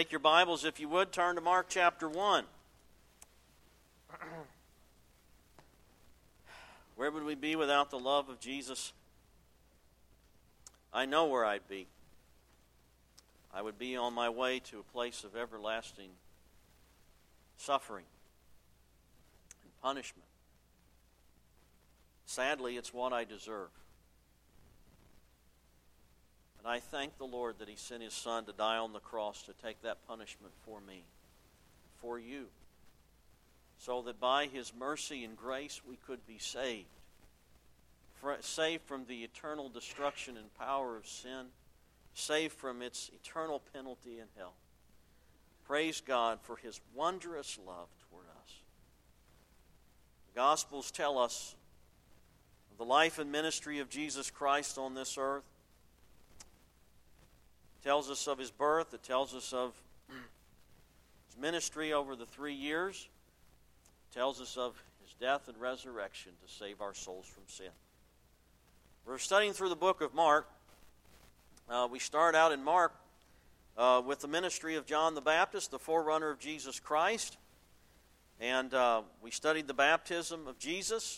Take your Bibles, if you would, turn to Mark chapter 1. Where would we be without the love of Jesus? I know where I'd be. I would be on my way to a place of everlasting suffering and punishment. Sadly, it's what I deserve. And I thank the Lord that He sent His Son to die on the cross to take that punishment for me, for you, so that by His mercy and grace we could be saved. Saved from the eternal destruction and power of sin, saved from its eternal penalty in hell. Praise God for His wondrous love toward us. The Gospels tell us of the life and ministry of Jesus Christ on this earth. It tells us of His birth. It tells us of His ministry over the 3 years. It tells us of His death and resurrection to save our souls from sin. We're studying through the book of Mark. We start out in Mark with the ministry of John the Baptist, the forerunner of Jesus Christ. And we studied the baptism of Jesus.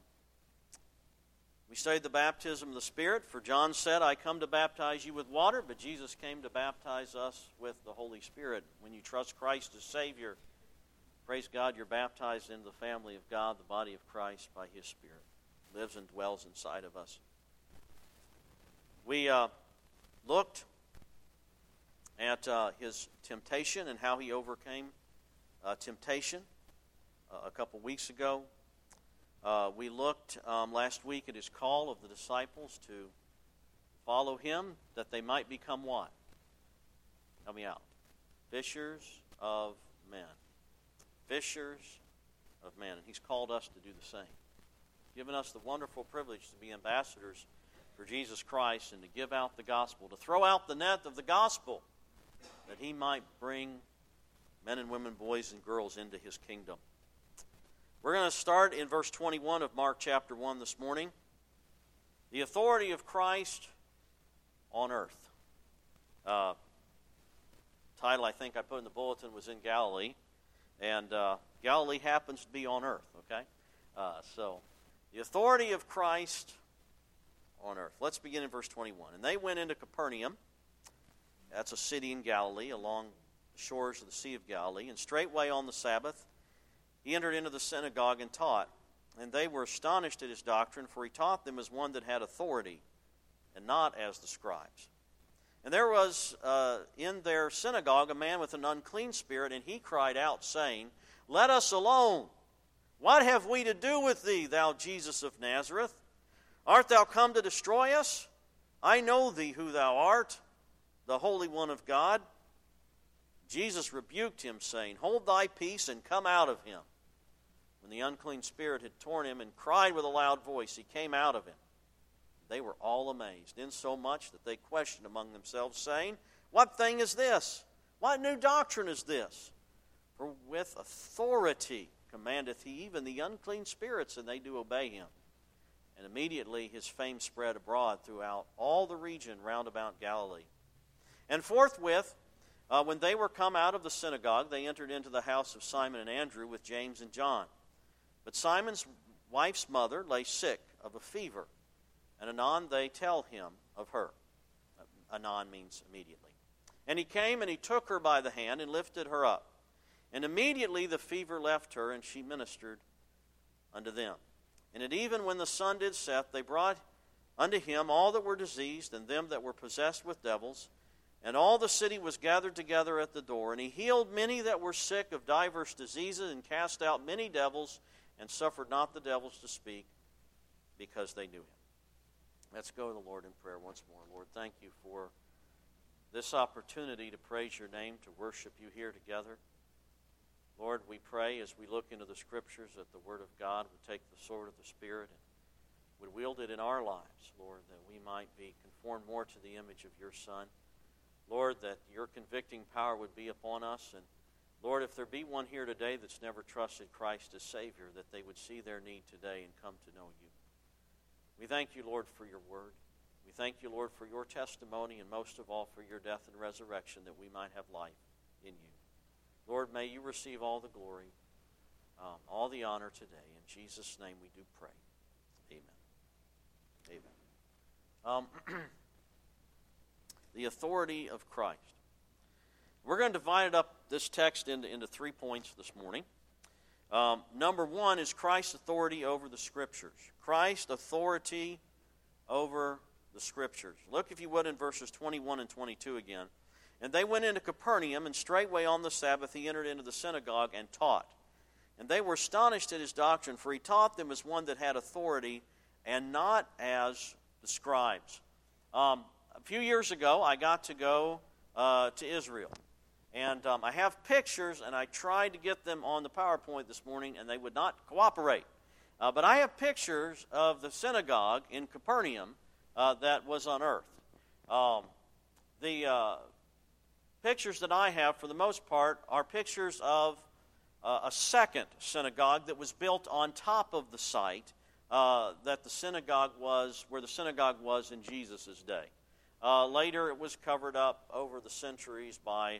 We studied the baptism of the Spirit. For John said, I come to baptize you with water, but Jesus came to baptize us with the Holy Spirit. When you trust Christ as Savior, praise God, you're baptized into the family of God, the body of Christ, by His Spirit. Lives and dwells inside of us. We looked at His temptation and how He overcame temptation a couple weeks ago. We looked last week at His call of the disciples to follow Him, that they might become what? Help me out. Fishers of men. Fishers of men. And He's called us to do the same. Given us the wonderful privilege to be ambassadors for Jesus Christ and to give out the gospel, to throw out the net of the gospel, that He might bring men and women, boys and girls into His kingdom. We're going to start in verse 21 of Mark chapter 1 this morning. The authority of Christ on earth. Title I think I put in the bulletin was in Galilee. And Galilee happens to be on earth, okay? So, the authority of Christ on earth. Let's begin in verse 21. And they went into Capernaum. That's a city in Galilee along the shores of the Sea of Galilee. And straightway on the Sabbath, He entered into the synagogue and taught. And they were astonished at His doctrine, for He taught them as one that had authority, and not as the scribes. And there was in their synagogue a man with an unclean spirit, and he cried out, saying, Let us alone. What have we to do with thee, thou Jesus of Nazareth? Art thou come to destroy us? I know thee who thou art, the Holy One of God. Jesus rebuked him, saying, Hold thy peace and come out of him. When the unclean spirit had torn him and cried with a loud voice, he came out of him. They were all amazed, insomuch that they questioned among themselves, saying, What thing is this? What new doctrine is this? For with authority commandeth He even the unclean spirits, and they do obey Him. And immediately His fame spread abroad throughout all the region round about Galilee. And forthwith, when they were come out of the synagogue, they entered into the house of Simon and Andrew with James and John. But Simon's wife's mother lay sick of a fever, and anon they tell him of her. Anon means immediately. And he came and he took her by the hand and lifted her up. And immediately the fever left her, and she ministered unto them. And at even when the sun did set, they brought unto him all that were diseased, and them that were possessed with devils. And all the city was gathered together at the door. And he healed many that were sick of divers diseases, and cast out many devils, and suffered not the devils to speak, because they knew him. Let's go to the Lord in prayer once more. Lord, thank you for this opportunity to praise your name, to worship you here together. Lord, we pray as we look into the Scriptures that the Word of God would take the sword of the Spirit and would wield it in our lives, Lord, that we might be conformed more to the image of your Son. Lord, that your convicting power would be upon us. And Lord, if there be one here today that's never trusted Christ as Savior, that they would see their need today and come to know you. We thank you, Lord, for your word. We thank you, Lord, for your testimony, and most of all for your death and resurrection, that we might have life in you. Lord, may you receive all the glory, all the honor today. In Jesus' name we do pray. Amen. Amen. The authority of Christ. We're going to divide this text into 3 points this morning. Number one is Christ's authority over the Scriptures. Christ's authority over the Scriptures. Look, if you would, in verses 21 and 22 again. And they went into Capernaum, and straightway on the Sabbath he entered into the synagogue and taught. And they were astonished at his doctrine, for he taught them as one that had authority, and not as the scribes. A few years ago, I got to go to Israel. And I have pictures, and I tried to get them on the PowerPoint this morning, and they would not cooperate. But I have pictures of the synagogue in Capernaum that was unearthed. The pictures that I have, for the most part, are pictures of a second synagogue that was built on top of the site that the synagogue was, where the synagogue was in Jesus' day. Later, it was covered up over the centuries by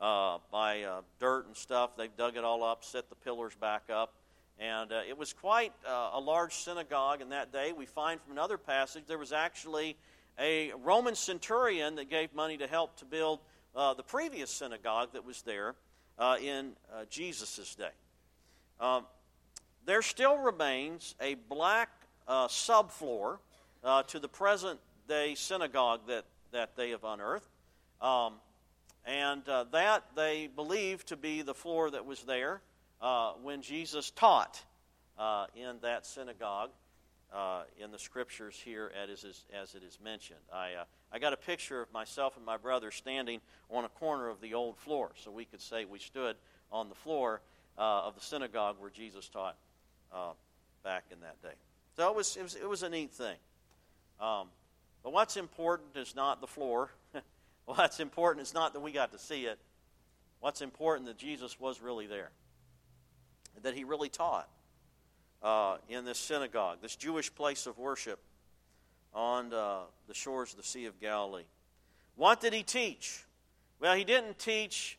dirt and stuff. They've dug it all up, set the pillars back up, and it was quite a large synagogue in that day. We find from another passage there was actually a Roman centurion that gave money to help to build the previous synagogue that was there in Jesus' day. There still remains a black subfloor to the present-day synagogue that they have unearthed. And that they believe to be the floor that was there when Jesus taught in that synagogue in the Scriptures here as it is mentioned. I got a picture of myself and my brother standing on a corner of the old floor, so we could say we stood on the floor of the synagogue where Jesus taught back in that day. So it was a neat thing. But what's important is not the floor. What's important is not that we got to see it. What's important that Jesus was really there, that he really taught in this synagogue, this Jewish place of worship on the shores of the Sea of Galilee. What did he teach? Well, he didn't teach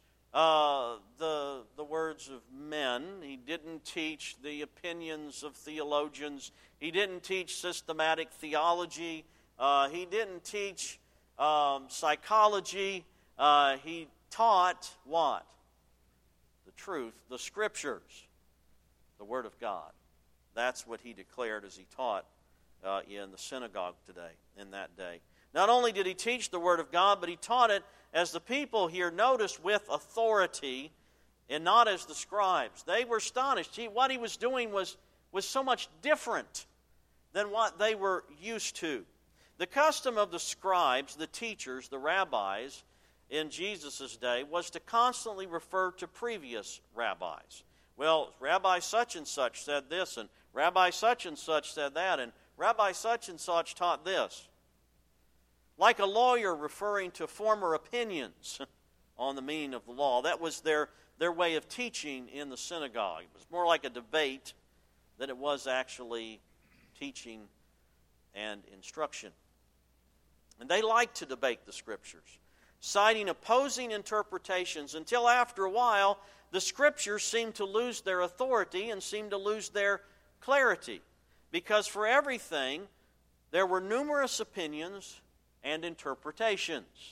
the words of men. He didn't teach the opinions of theologians. He didn't teach systematic theology. He didn't teach psychology. He taught what? The truth, the Scriptures, the Word of God. That's what he declared as he taught in the synagogue today, in that day. Not only did he teach the Word of God, but he taught it, as the people here noticed, with authority and not as the scribes. They were astonished. What he was doing was so much different than what they were used to. The custom of the scribes, the teachers, the rabbis in Jesus' day was to constantly refer to previous rabbis. Well, Rabbi such and such said this, and Rabbi such and such said that, and Rabbi such and such taught this. Like a lawyer referring to former opinions on the meaning of the law. That was their way of teaching in the synagogue. It was more like a debate than it was actually teaching and instruction. And they liked to debate the Scriptures, citing opposing interpretations until after a while the Scriptures seemed to lose their authority and seemed to lose their clarity. Because for everything, there were numerous opinions and interpretations.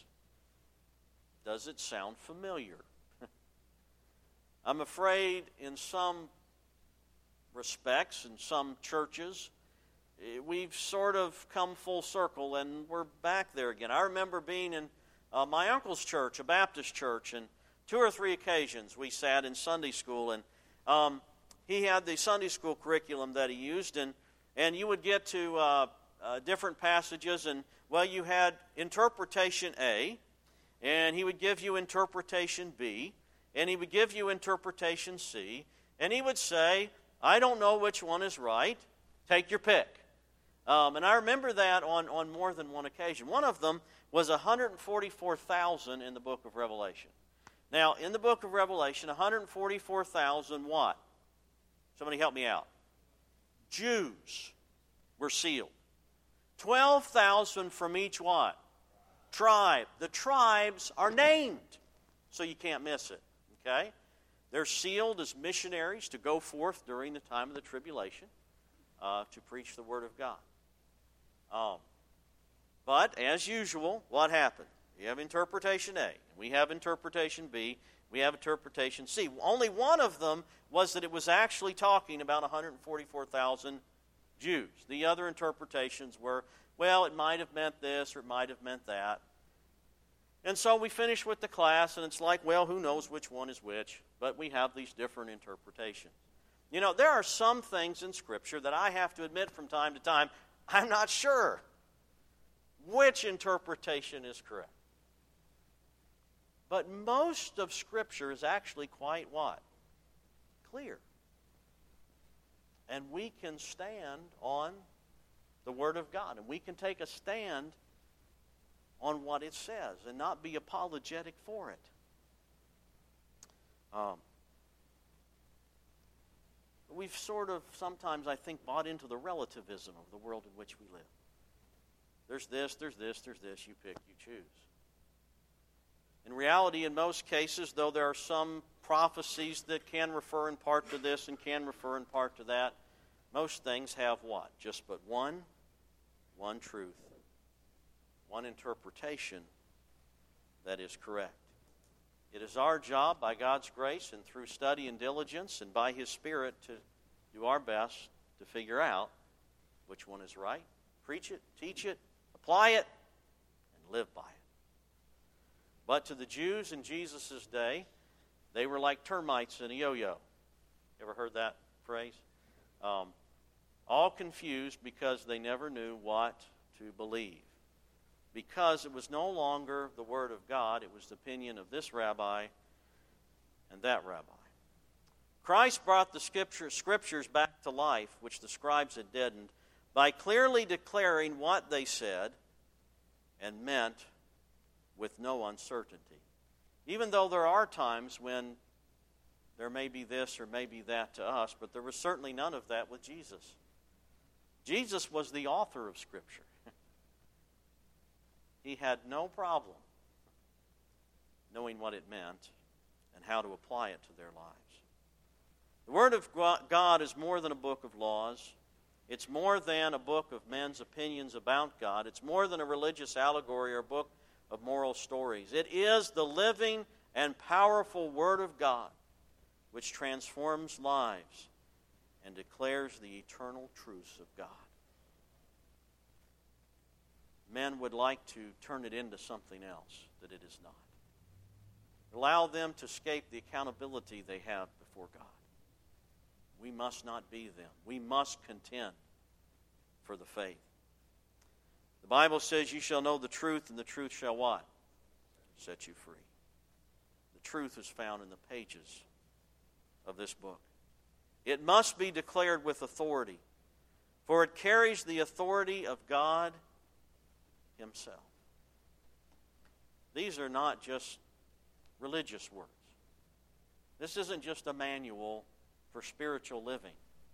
Does it sound familiar? I'm afraid in some respects, in some churches, we've sort of come full circle and we're back there again. I remember being in my uncle's church, a Baptist church, and 2 or 3 occasions we sat in Sunday school, and he had the Sunday school curriculum that he used, and you would get to different passages, and well, you had interpretation A, and he would give you interpretation B, and he would give you interpretation C, and he would say, I don't know which one is right, take your pick. And I remember that on more than one occasion. One of them was 144,000 in the book of Revelation. Now, in the book of Revelation, 144,000 what? Somebody help me out. Jews were sealed. 12,000 from each what? Tribe. The tribes are named. so you can't miss it. Okay? They're sealed as missionaries to go forth during the time of the tribulation to preach the Word of God. But, as usual, what happened? You have interpretation A. We have interpretation B. We have interpretation C. Only one of them was that it was actually talking about 144,000 Jews. The other interpretations were, well, it might have meant this or it might have meant that. And so we finish with the class, and it's like, well, who knows which one is which? But we have these different interpretations. You know, there are some things in Scripture that I have to admit from time to time, I'm not sure which interpretation is correct. But most of Scripture is actually quite what? Clear. And we can stand on the Word of God, and we can take a stand on what it says and not be apologetic for it. We've sort of sometimes, I think, bought into the relativism of the world in which we live. There's this, there's this, there's this. You pick, you choose. In reality, in most cases, though there are some prophecies that can refer in part to this and can refer in part to that, most things have what? Just but one truth, one interpretation that is correct. It is our job, by God's grace and through study and diligence and by His Spirit, to do our best to figure out which one is right, preach it, teach it, apply it, and live by it. But to the Jews in Jesus' day, they were like termites in a yo-yo. Ever heard that phrase? All confused because they never knew what to believe. Because it was no longer the Word of God, it was the opinion of this rabbi and that rabbi. Christ brought the Scriptures back to life, which the scribes had deadened, by clearly declaring what they said and meant with no uncertainty. Even though there are times when there may be this or maybe that to us, but there was certainly none of that with Jesus. Jesus was the author of Scripture. He had no problem knowing what it meant and how to apply it to their lives. The Word of God is more than a book of laws. It's more than a book of men's opinions about God. It's more than a religious allegory or a book of moral stories. It is the living and powerful Word of God, which transforms lives and declares the eternal truths of God. Men would like to turn it into something else that it is not. Allow them to escape the accountability they have before God. We must not be them. We must contend for the faith. The Bible says, you shall know the truth, and the truth shall what? Set you free. The truth is found in the pages of this book. It must be declared with authority, for it carries the authority of God Himself. These are not just religious words. This isn't just a manual for spiritual living.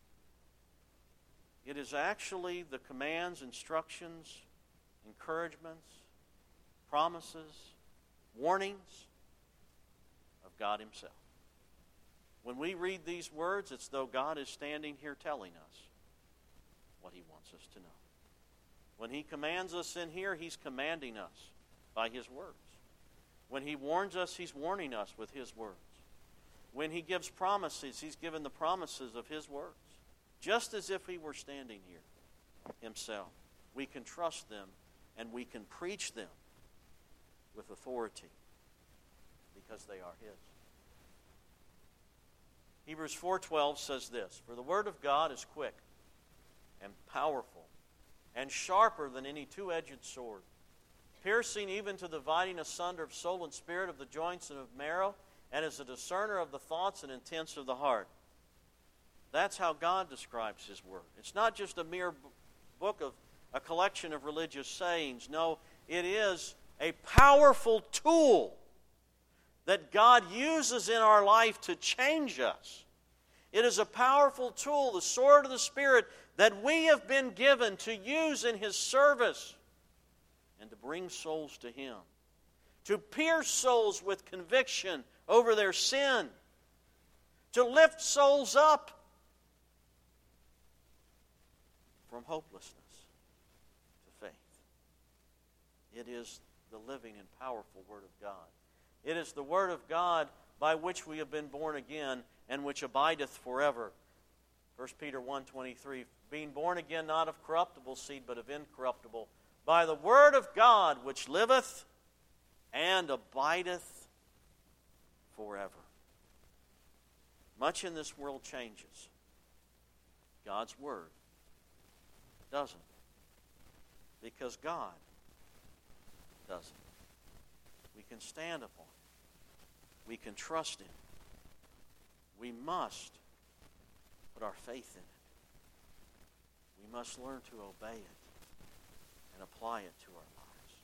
It is actually the commands, instructions, encouragements, promises, warnings of God Himself. When we read these words, it's though God is standing here telling us what He wants us to know. When He commands us in here, He's commanding us by His words. When He warns us, He's warning us with His words. When He gives promises, He's given the promises of His words. Just as if He were standing here Himself. We can trust them and we can preach them with authority because they are His. Hebrews 4:12 says this, for the Word of God is quick and powerful and sharper than any two-edged sword, piercing even to the dividing asunder of soul and spirit, of the joints and of marrow, and is a discerner of the thoughts and intents of the heart. That's how God describes His Word. It's not just a mere book of a collection of religious sayings. No, it is a powerful tool that God uses in our life to change us. It is a powerful tool, the sword of the Spirit, that we have been given to use in His service and to bring souls to Him. to pierce souls with conviction over their sin, to lift souls up from hopelessness to faith. It is the living and powerful Word of God. It is the Word of God by which we have been born again and which abideth forever. 1 Peter 1:23, being born again not of corruptible seed, but of incorruptible, by the Word of God which liveth and abideth forever. Much in this world changes. God's Word doesn't. Because God doesn't. We can stand upon it. We can trust in it. We must put our faith in it. We must learn to obey it and apply it to our lives.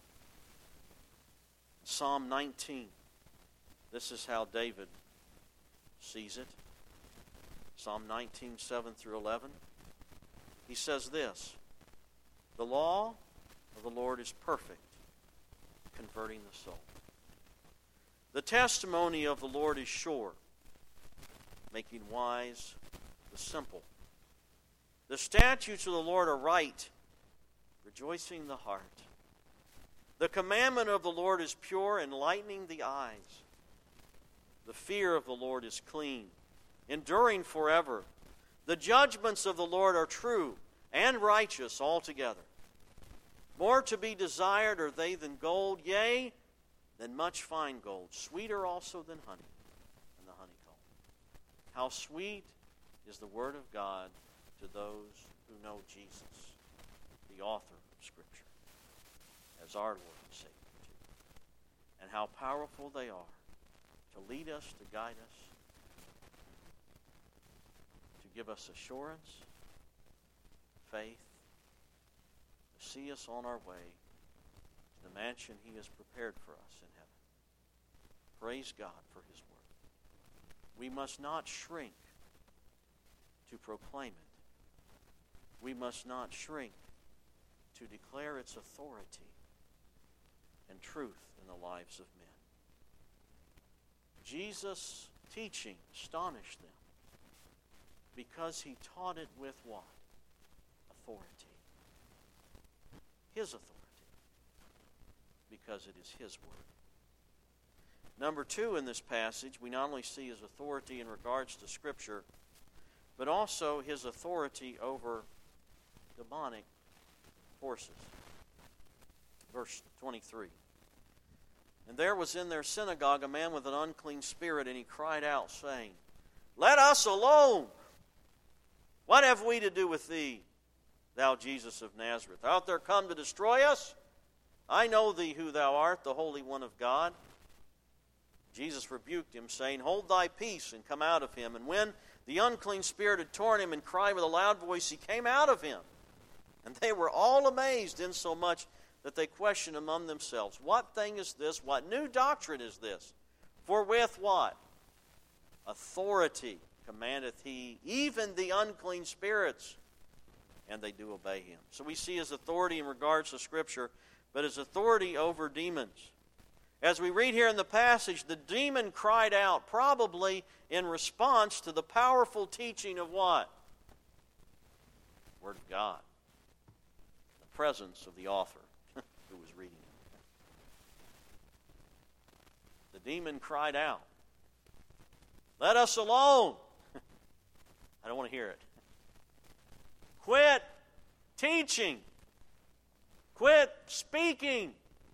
Psalm 19. This is how David sees it. Psalm 19, 7 through 11. He says this, the law of the Lord is perfect, converting the soul. The testimony of the Lord is sure, making wise the simple. The statutes of the Lord are right, rejoicing the heart. The commandment of the Lord is pure, enlightening the eyes. The fear of the Lord is clean, enduring forever. The judgments of the Lord are true and righteous altogether. More to be desired are they than gold, yea, than much fine gold, sweeter also than honey and the honeycomb. How sweet is the word of God to those who know Jesus, the author of Scripture, as our Lord and Savior too. And how powerful they are to lead us, to guide us, to give us assurance, faith, to see us on our way to the mansion He has prepared for us in heaven. Praise God for His word. We must not shrink to proclaim it. We must not shrink to declare its authority and truth in the lives of men. Jesus' teaching astonished them because He taught it with what? Authority. His authority. Because it is His word. Number two in this passage, we not only see His authority in regards to Scripture, but also His authority over demonic forces. Verse 23. And there was in their synagogue a man with an unclean spirit, and he cried out, saying, Let us alone! What have we to do with thee, thou Jesus of Nazareth? Art thou come to destroy us? I know thee who thou art, the Holy One of God. Jesus rebuked him, saying, Hold thy peace, and come out of him. And when the unclean spirit had torn him and cried with a loud voice, he came out of him. And they were all amazed, insomuch that they questioned among themselves, What thing is this? What new doctrine is this? For with what? Authority commandeth he even the unclean spirits, and they do obey him. So we see His authority in regards to Scripture, but His authority over demons. As we read here in the passage, the demon cried out, probably in response to the powerful teaching of what? The Word of God. The presence of the author who was reading it. The demon cried out, Let us alone! I don't want to hear it. Quit teaching. Quit speaking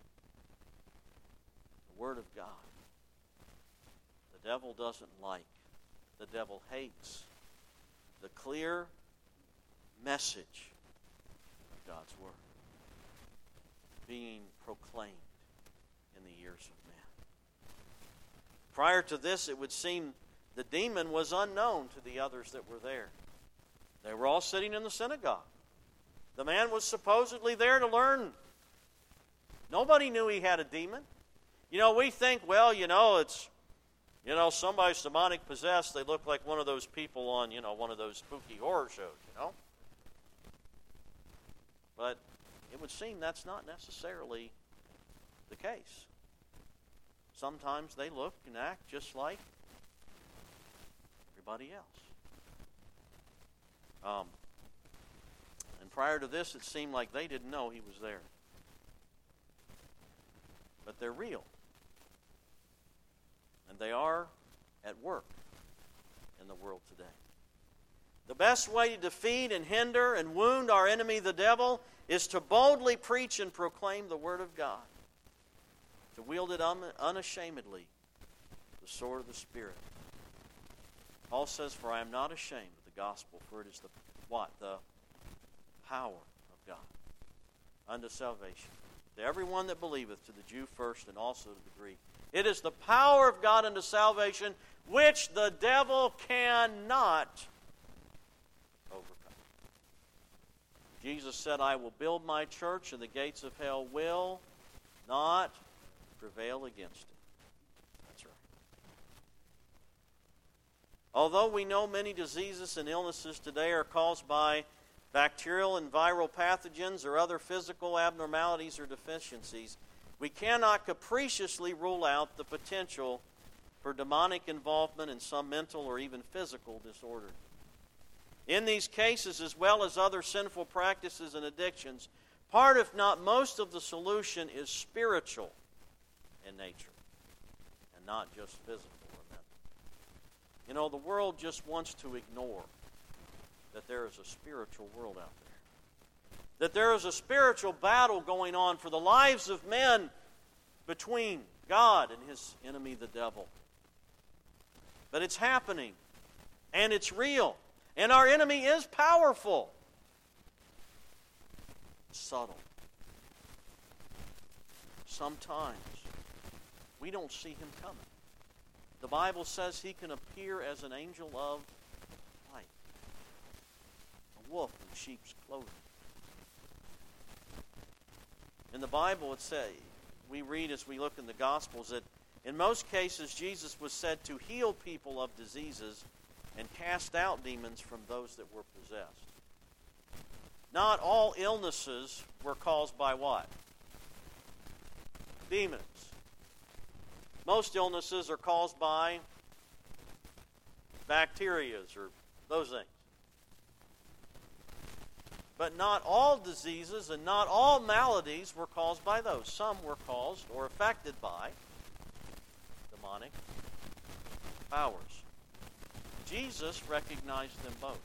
the Word of God. The devil doesn't like, the devil hates the clear message of God's Word being proclaimed in the ears of men. Prior to this, it would seem the demon was unknown to the others that were there. They were all sitting in the synagogue. The man was supposedly there to learn. Nobody knew he had a demon. We think, it's, somebody's demonic possessed. They look like one of those people on, one of those spooky horror shows, But it would seem that's not necessarily the case. sometimes they look and act just like everybody else. And prior to this, it seemed like they didn't know he was there. But they're real. And they are at work in the world today. The best way to defeat and hinder and wound our enemy, the devil, is to boldly preach and proclaim the Word of God. To wield it unashamedly, the sword of the Spirit. Paul says, "For I am not ashamed of the gospel, for it is the what? The power of God unto salvation. To everyone that believeth, to the Jew first and also to the Greek. It is the power of God unto salvation, which the devil cannot overcome." Jesus said, "I will build my church, and the gates of hell will not prevail against it." That's right. Although we know many diseases and illnesses today are caused by bacterial and viral pathogens or other physical abnormalities or deficiencies, we cannot capriciously rule out the potential for demonic involvement in some mental or even physical disorder. In these cases, as well as other sinful practices and addictions, part, if not most, of the solution is spiritual in nature and not just physical or mental. You know, the world just wants to ignore that there is a spiritual world out there. That there is a spiritual battle going on for the lives of men between God and his enemy, the devil. But it's happening, and it's real, and our enemy is powerful. Subtle. Sometimes we don't see him coming. The Bible says he can appear as an angel of light, a wolf in sheep's clothing. In the Bible, it says, we read as we look in the Gospels that in most cases Jesus was said to heal people of diseases and cast out demons from those that were possessed. Not all illnesses were caused by what? Demons. Most illnesses are caused by bacteria or those things. But not all diseases and not all maladies were caused by those. Some were caused or affected by demonic powers. Jesus recognized them both.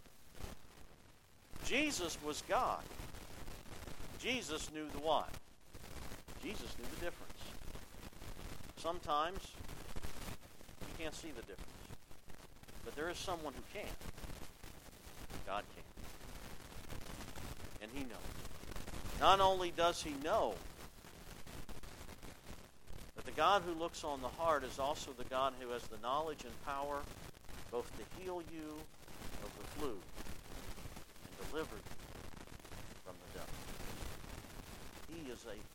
Jesus was God. Jesus knew the what? Jesus knew the difference. Sometimes you can't see the difference. But there is someone who can. God can. And he knows. Not only does he know, but the God who looks on the heart is also the God who has the knowledge and power both to heal you of the flu and deliver you from the devil. He is able.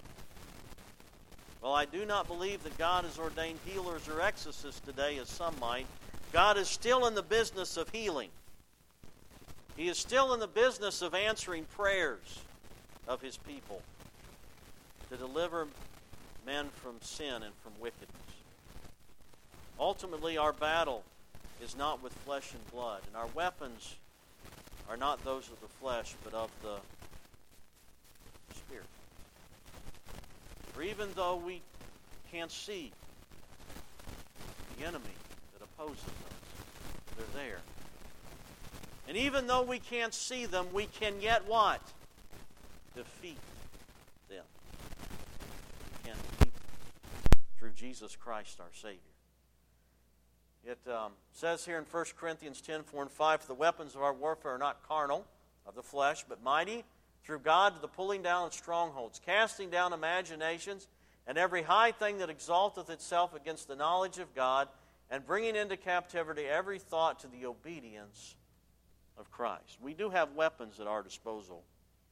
Well, I do not believe that God has ordained healers or exorcists today, as some might. God is still in the business of healing. He is still in the business of answering prayers of his people to deliver men from sin and from wickedness. Ultimately, our battle is not with flesh and blood, and our weapons are not those of the flesh, but of the Spirit. For even though we can't see the enemy that opposes us, they're there. And even though we can't see them, we can yet what? Defeat them. We can defeat them through Jesus Christ our Savior. It says here in 1 Corinthians 10, 4 and 5, "For the weapons of our warfare are not carnal, of the flesh, but mighty through God to the pulling down of strongholds, casting down imaginations, and every high thing that exalteth itself against the knowledge of God, and bringing into captivity every thought to the obedience of Christ." We do have weapons at our disposal.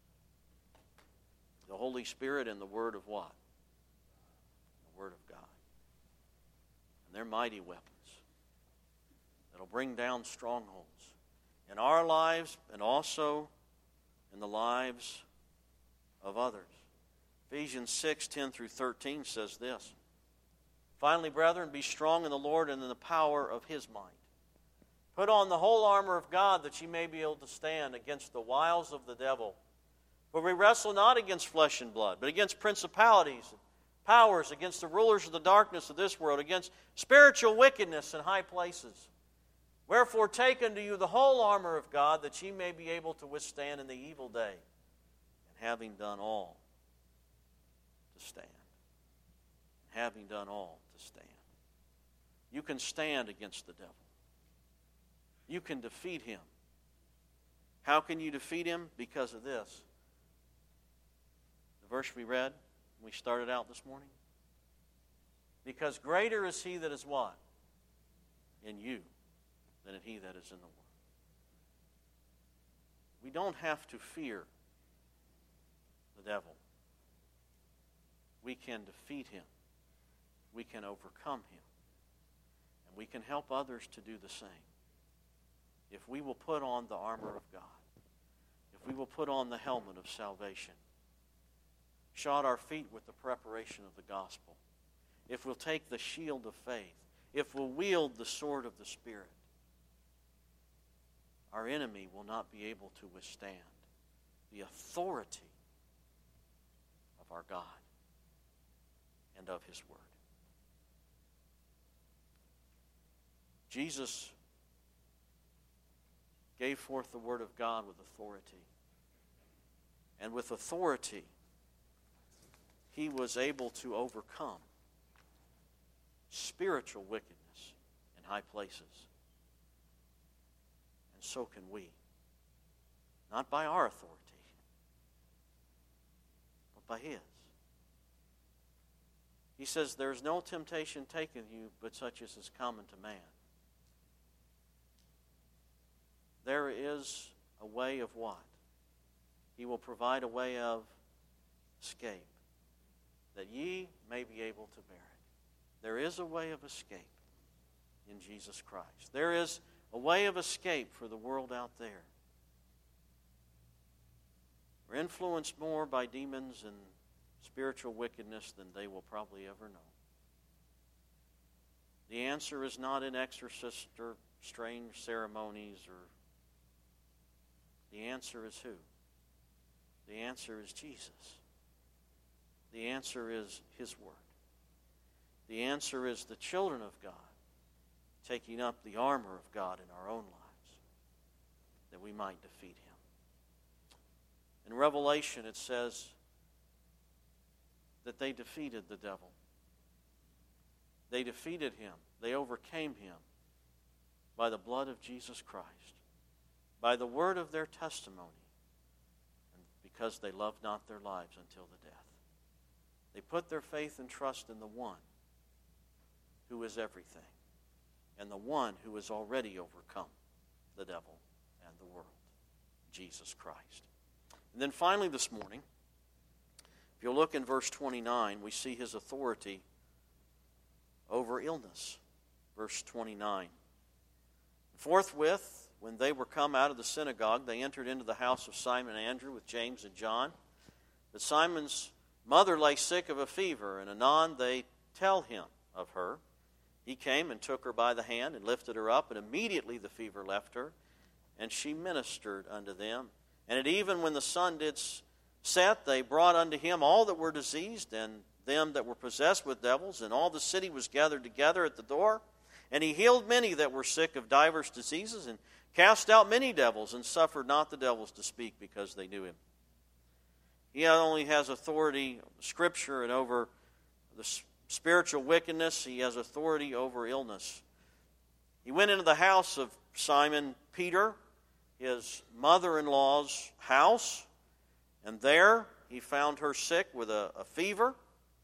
The Holy Spirit and the Word of what? The Word of God. And they're mighty weapons that'll bring down strongholds in our lives and also in the lives of others. Ephesians 6, 10 through 13 says this, Finally, brethren, be strong in the Lord and in the power of His might. Put on the whole armor of God, that ye may be able to stand against the wiles of the devil. For we wrestle not against flesh and blood, but against principalities and powers, against the rulers of the darkness of this world, against spiritual wickedness in high places. Wherefore take unto you the whole armor of God, that ye may be able to withstand in the evil day, and having done all, to stand. Having done all, to stand. You can stand against the devil. You can defeat him. How can you defeat him? Because of this. The verse we read, we started out this morning. Because greater is he that is what? In you than in he that is in the world. We don't have to fear the devil. We can defeat him. We can overcome him. And we can help others to do the same. If we will put on the armor of God. If we will put on the helmet of salvation. Shod our feet with the preparation of the gospel. If we'll take the shield of faith. If we'll wield the sword of the Spirit. Our enemy will not be able to withstand the authority of our God and of His Word. Jesus gave forth the Word of God with authority. And with authority, He was able to overcome spiritual wickedness in high places. And so can we. Not by our authority, but by His. He says, "There's no temptation taken you, but such as is common to man." There is a way of what? He will provide a way of escape, that ye may be able to bear it. There is a way of escape in Jesus Christ. There is a way of escape for the world out there. We're influenced more by demons and spiritual wickedness than they will probably ever know. The answer is not in exorcist or strange ceremonies or... The answer is who? The answer is Jesus. The answer is His Word. The answer is the children of God taking up the armor of God in our own lives that we might defeat Him. In Revelation it says that they defeated the devil. They defeated him. They overcame him by the blood of Jesus Christ, by the word of their testimony, and because they loved not their lives until the death. They put their faith and trust in the one who is everything, and the one who has already overcome the devil and the world, Jesus Christ. And then finally this morning, if you'll look in verse 29, we see His authority over illness. Verse 29. Forthwith, when they were come out of the synagogue, they entered into the house of Simon and Andrew with James and John. But Simon's mother lay sick of a fever, and anon they tell him of her. He came and took her by the hand and lifted her up, and immediately the fever left her, and she ministered unto them. And at even when the sun did set, they brought unto him all that were diseased, and them that were possessed with devils, and all the city was gathered together at the door. And he healed many that were sick of divers diseases, and cast out many devils, and suffered not the devils to speak, because they knew him. He not only has authority over Scripture and over the spiritual wickedness, he has authority over illness. He went into the house of Simon Peter, his mother-in-law's house, and there he found her sick with a fever.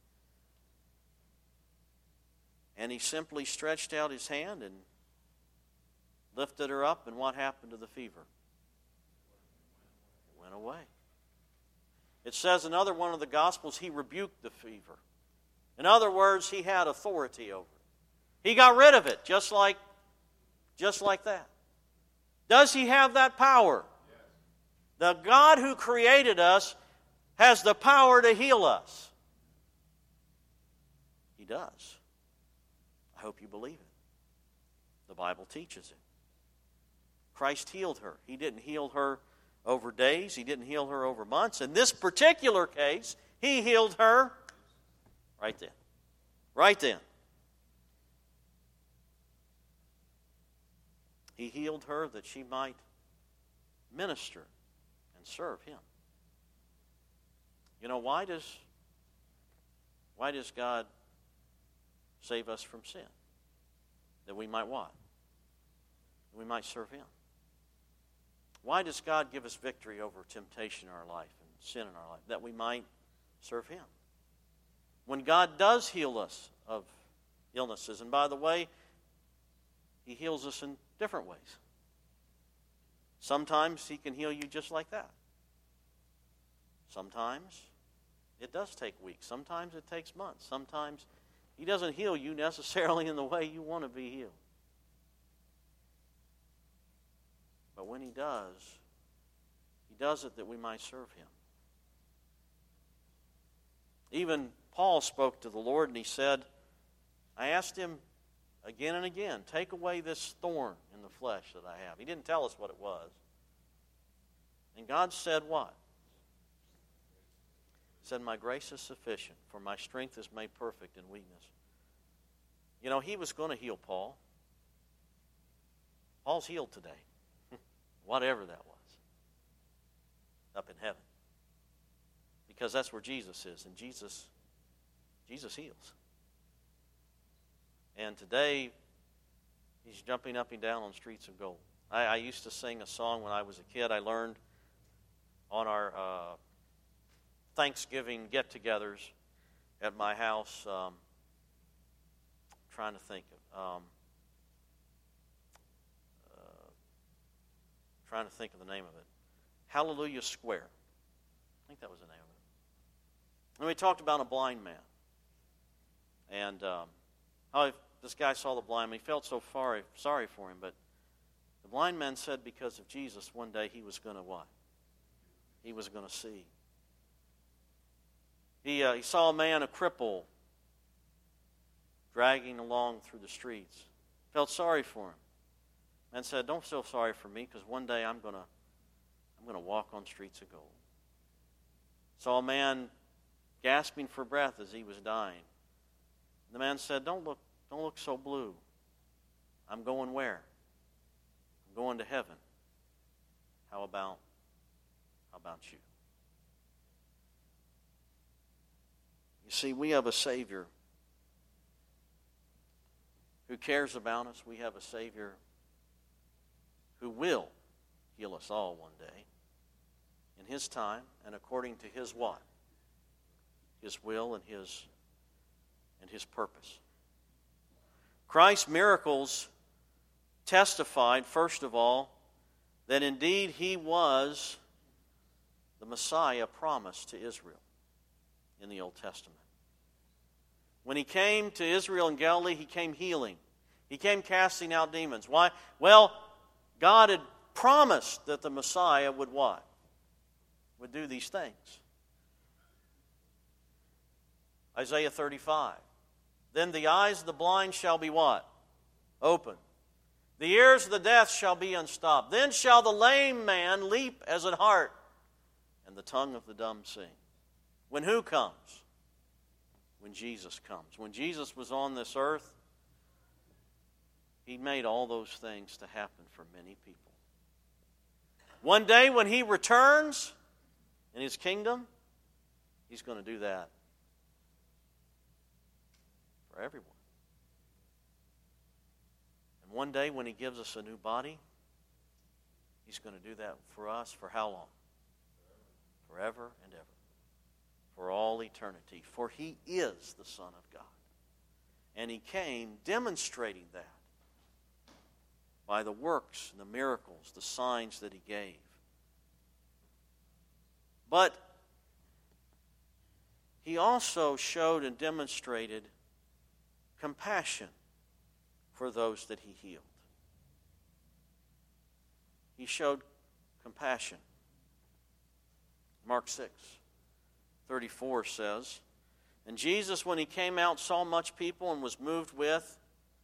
And he simply stretched out his hand and lifted her up, and what happened to the fever? It went away. It says in another one of the Gospels, he rebuked the fever. In other words, he had authority over it. He got rid of it, just like that. Does he have that power? Yes. The God who created us has the power to heal us. He does. I hope you believe it. The Bible teaches it. Christ healed her. He didn't heal her over days. He didn't heal her over months. In this particular case, He healed her right then. Right then. He healed her that she might minister and serve Him. You know, why does God save us from sin? That we might what? That we might serve Him. Why does God give us victory over temptation in our life and sin in our life? That we might serve Him. When God does heal us of illnesses, and by the way, He heals us in different ways. Sometimes He can heal you just like that. Sometimes it does take weeks. Sometimes it takes months. Sometimes He doesn't heal you necessarily in the way you want to be healed. But when He does it that we might serve Him. Even Paul spoke to the Lord and he said, I asked Him again and again, take away this thorn in the flesh that I have. He didn't tell us what it was. And God said what? He said, my grace is sufficient, for my strength is made perfect in weakness. You know, He was going to heal Paul. Paul's healed today. Whatever that was. Up in heaven. Because that's where Jesus is. And Jesus heals. And today, He's jumping up and down on streets of gold. I used to sing a song when I was a kid. I learned on our Thanksgiving get-togethers at my house. Trying to think of the name of it. Hallelujah Square. I think that was the name of it. And we talked about a blind man. And how this guy saw the blind man. He felt so sorry for him. But the blind man said because of Jesus, one day he was going to what? He was going to see. He saw a man, a cripple, dragging along through the streets. Felt sorry for him. And said, don't feel sorry for me, because one day I'm going to walk on streets of gold. Saw a man gasping for breath as he was dying. The man said, don't look so blue. I'm going where? I'm going to heaven. How about you? You see, we have a Savior who cares about us. We have a Savior who will heal us all one day in His time and according to His what? His will and His purpose. Christ's miracles testified, first of all, that indeed He was the Messiah promised to Israel in the Old Testament. When He came to Israel and Galilee, He came healing. He came casting out demons. Why? Well, God had promised that the Messiah would what? Would do these things. Isaiah 35. Then the eyes of the blind shall be what? Open. The ears of the deaf shall be unstopped. Then shall the lame man leap as an hart, and the tongue of the dumb sing. When who comes? When Jesus comes. When Jesus was on this earth, He made all those things to happen for many people. One day when He returns in His kingdom, He's going to do that for everyone. And one day when He gives us a new body, He's going to do that for us for how long? Forever and ever. For all eternity. For He is the Son of God. And He came demonstrating that by the works and the miracles, the signs that He gave. But He also showed and demonstrated compassion for those that He healed. He showed compassion. Mark 6:34 says, and Jesus, when He came out, saw much people and was moved with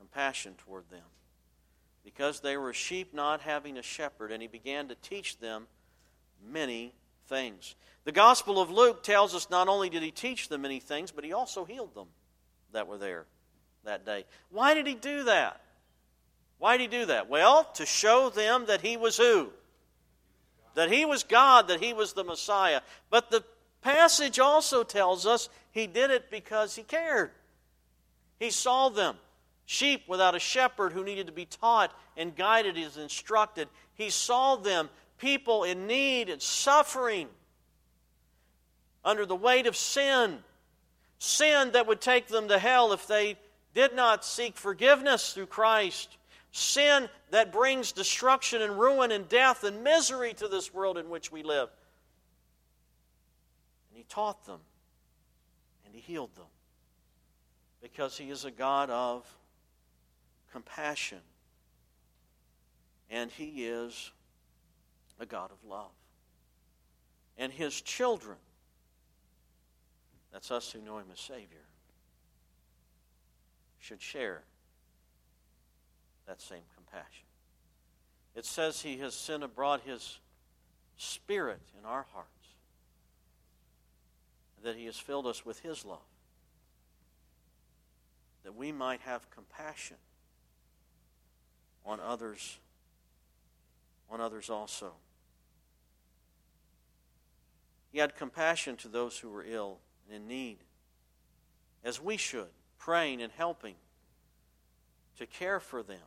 compassion toward them, because they were sheep not having a shepherd, and he began to teach them many things. The Gospel of Luke tells us not only did he teach them many things, but he also healed them that were there that day. Why did he do that? Why did he do that? Well, to show them that he was who? That he was God, that he was the Messiah. But the passage also tells us he did it because he cared. He saw them, sheep without a shepherd who needed to be taught and guided and instructed. He saw them, people in need and suffering under the weight of sin. Sin that would take them to hell if they did not seek forgiveness through Christ. Sin that brings destruction and ruin and death and misery to this world in which we live. And he taught them and he healed them because he is a God of compassion and he is a God of love. And his children, that's us who know him as Savior, should share that same compassion. It says he has sent abroad his Spirit in our hearts, that he has filled us with his love, that we might have compassion on others also. He had compassion to those who were ill and in need, as we should, praying and helping to care for them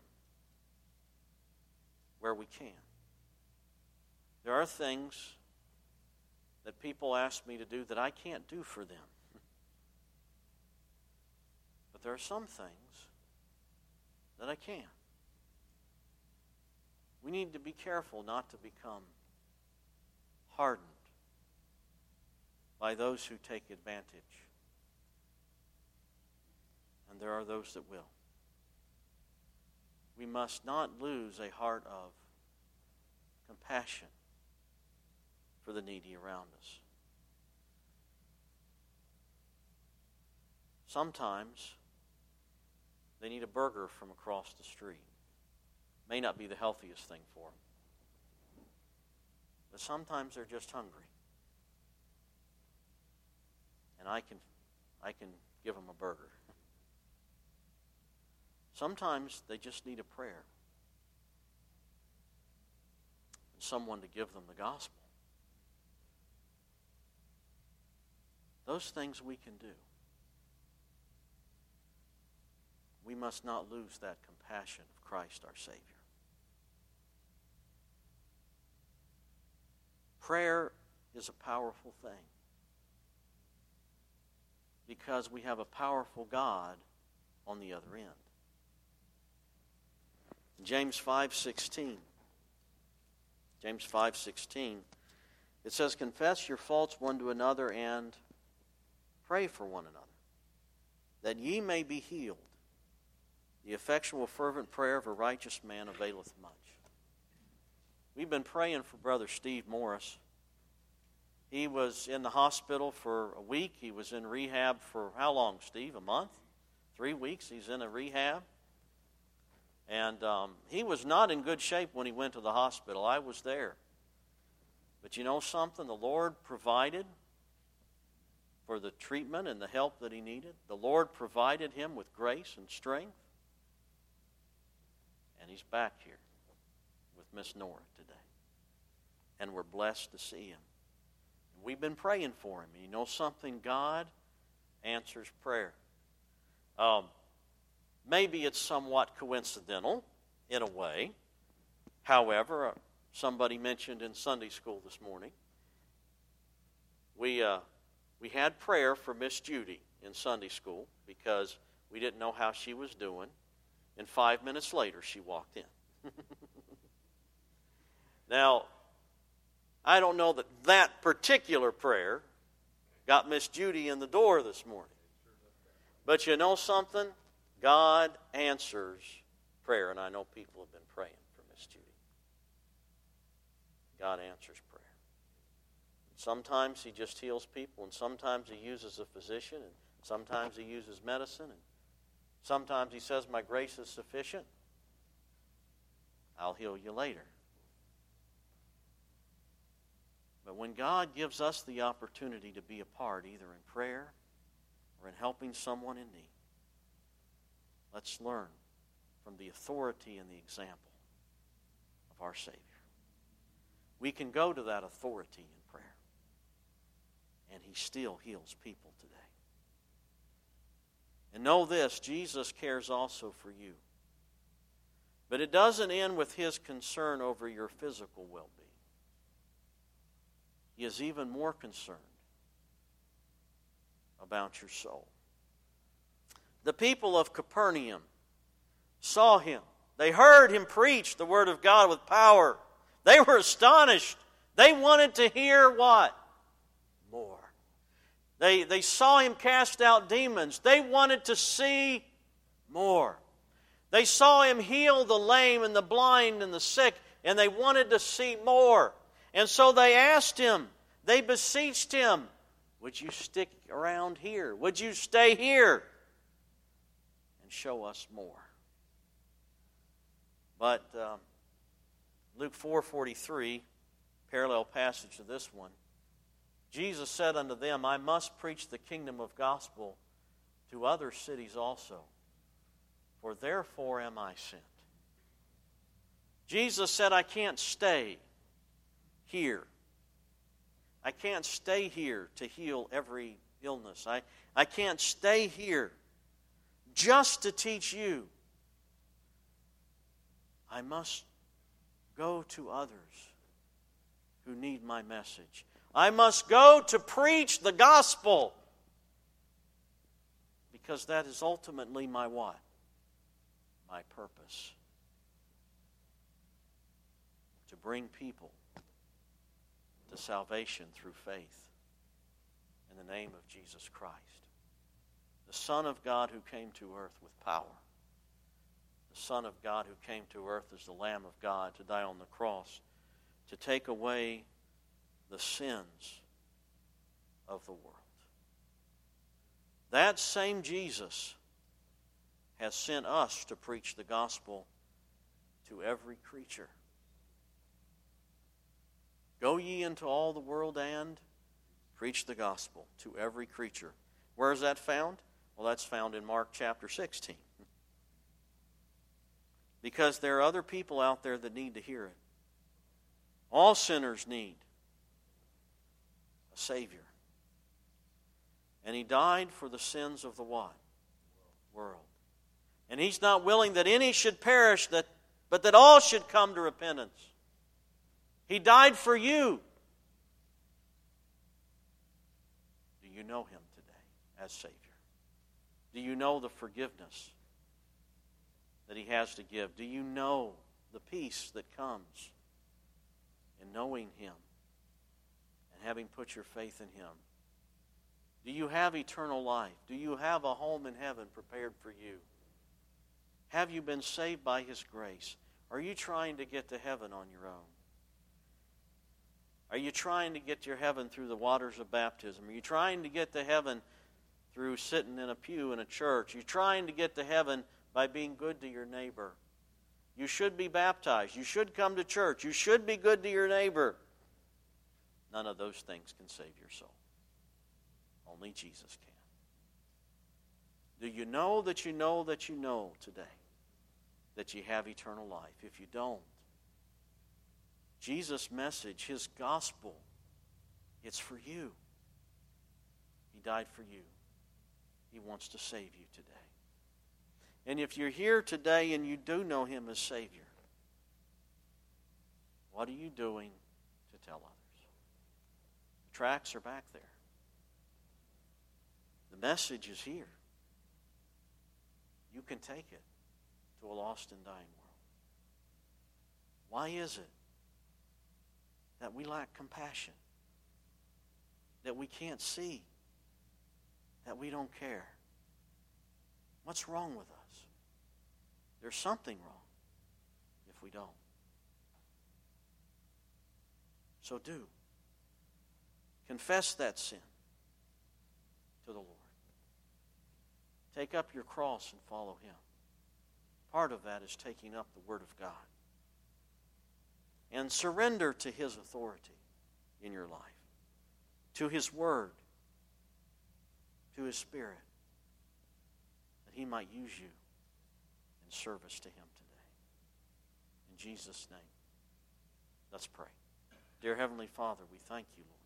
where we can. There are things that people ask me to do that I can't do for them. But there are some things that I can. We need to be careful not to become hardened by those who take advantage. And there are those that will. We must not lose a heart of compassion for the needy around us. Sometimes they need a burger from across the street. May not be the healthiest thing for them. But sometimes they're just hungry. And I can give them a burger. Sometimes they just need a prayer. And someone to give them the gospel. Those things we can do. We must not lose that compassion of Christ our Savior. Prayer is a powerful thing because we have a powerful God on the other end. James 5:16. James 5:16. It says, "Confess your faults one to another and pray for one another, that ye may be healed. The effectual fervent prayer of a righteous man availeth much." We've been praying for Brother Steve Morris. He was in the hospital for a week. He was in rehab for how long, Steve? A month? 3 weeks he's in a rehab. And he was not in good shape when he went to the hospital. I was there. But you know something? The Lord provided for the treatment and the help that he needed. The Lord provided him with grace and strength. And he's back here with Miss Nora today. And we're blessed to see him. We've been praying for him. And you know something? God answers prayer. Maybe it's somewhat coincidental in a way. However, somebody mentioned in Sunday school this morning, we had prayer for Miss Judy in Sunday school because we didn't know how she was doing. And 5 minutes later, she walked in. Now, I don't know that particular prayer got Miss Judy in the door this morning. But you know something? God answers prayer, and I know people have been praying for Miss Judy. God answers prayer. Sometimes he just heals people, and sometimes he uses a physician, and sometimes he uses medicine. And Sometimes He says, my grace is sufficient. I'll heal you later. But when God gives us the opportunity to be a part, either in prayer or in helping someone in need, let's learn from the authority and the example of our Savior. We can go to that authority in prayer, and He still heals people today. And know this, Jesus cares also for you. But it doesn't end with His concern over your physical well-being. He is even more concerned about your soul. The people of Capernaum saw Him. They heard Him preach the Word of God with power. They were astonished. They wanted to hear what? More. They saw Him cast out demons. They wanted to see more. They saw Him heal the lame and the blind and the sick, and they wanted to see more. And so they asked Him, they beseeched Him, would you stick around here? Would you stay here and show us more? But Luke 4:43, parallel passage to this one, Jesus said unto them, I must preach the kingdom of gospel to other cities also, for therefore am I sent. Jesus said, I can't stay here. I can't stay here to heal every illness. I can't stay here just to teach you. I must go to others who need my message. I must go to preach the gospel, because that is ultimately my what? My purpose. To bring people to salvation through faith in the name of Jesus Christ, the Son of God who came to earth with power, the Son of God who came to earth as the Lamb of God to die on the cross to take away the sins of the world. That same Jesus has sent us to preach the gospel to every creature. Go ye into all the world and preach the gospel to every creature. Where is that found? Well, that's found in Mark chapter 16. Because there are other people out there that need to hear it. All sinners need a Savior. And He died for the sins of the what? World. And He's not willing that any should perish, but that all should come to repentance. He died for you. Do you know Him today as Savior? Do you know the forgiveness that He has to give? Do you know the peace that comes in knowing Him and having put your faith in Him? Do you have eternal life? Do you have a home in heaven prepared for you? Have you been saved by His grace? Are you trying to get to heaven on your own? Are you trying to get to heaven through the waters of baptism? Are you trying to get to heaven through sitting in a pew in a church? Are you trying to get to heaven by being good to your neighbor? You should be baptized. You should come to church. You should be good to your neighbor. None of those things can save your soul. Only Jesus can. Do you know that you know that you know today that you have eternal life? If you don't, Jesus' message, His gospel, it's for you. He died for you. He wants to save you today. And if you're here today and you do know Him as Savior, what are you doing to tell others? The tracts are back there. The message is here. You can take it to a lost and dying world. Why is it that we lack compassion? That we can't see? That we don't care? What's wrong with us? There's something wrong if we don't. So do. Confess that sin to the Lord. Take up your cross and follow Him. Part of that is taking up the Word of God. And surrender to His authority in your life, to His Word, to His Spirit, that He might use you in service to Him today. In Jesus' name, let's pray. Dear Heavenly Father, we thank you, Lord,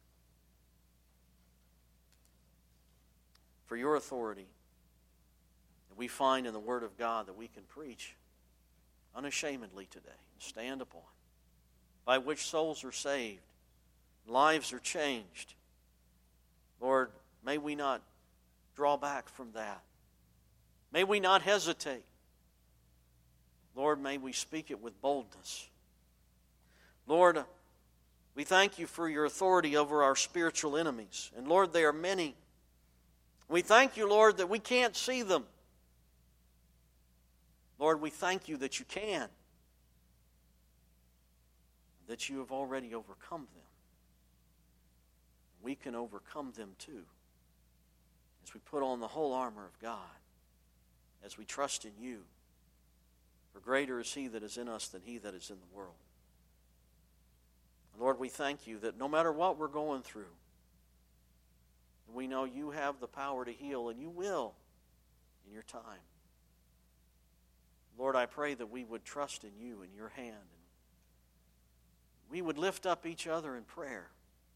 for your authority that we find in the Word of God that we can preach unashamedly today and stand upon, by which souls are saved, lives are changed. Lord, may we not draw back from that. May we not hesitate. Lord, may we speak it with boldness. Lord, we thank you for your authority over our spiritual enemies. And Lord, they are many. We thank you, Lord, that we can't see them. Lord, we thank you that you can, that you have already overcome them. We can overcome them too, as we put on the whole armor of God, as we trust in you. For greater is He that is in us than he that is in the world. Lord, we thank you that no matter what we're going through, we know you have the power to heal, and you will in your time. Lord, I pray that we would trust in you and your hand, and we would lift up each other in prayer.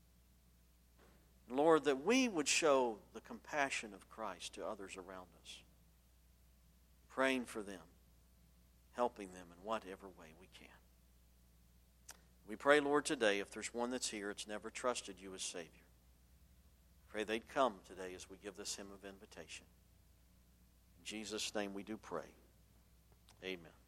Lord, that we would show the compassion of Christ to others around us, praying for them, helping them in whatever way we can. We pray, Lord, today, if there's one that's here that's never trusted you as Savior, pray they'd come today as we give this hymn of invitation. In Jesus' name we do pray. Amen.